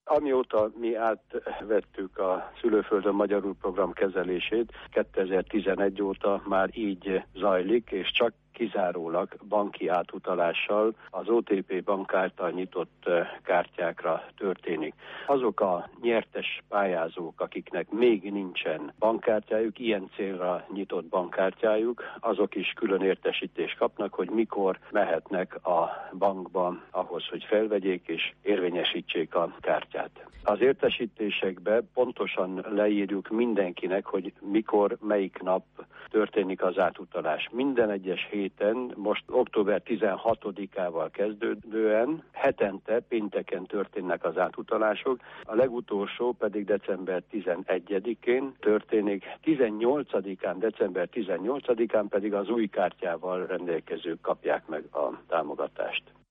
Amióta mi átvettük a Szülőföldön Magyarul program kezelését, 2011 óta már így zajlik, és csak kizárólag banki átutalással az OTP bank által nyitott kártyákra történik. Azok a nyertes pályázók, akiknek még nincsen bankkártyájuk, ilyen célra nyitott bankkártyájuk, azok is külön értesítést kapnak, hogy mikor mehetnek a bankba ahhoz, hogy felvegyék és érvényesítsék a kártyát. Az értesítésekbe pontosan leírjuk mindenkinek, hogy mikor, melyik nap történik az átutalás. Minden egyes héten, most október 16-ával kezdődően, hetente, pénteken történnek az átutalások, a legutolsó pedig december 11-én történik, 18-án, december 18-án pedig az új kártyával rendelkezők kapják meg a támogatást.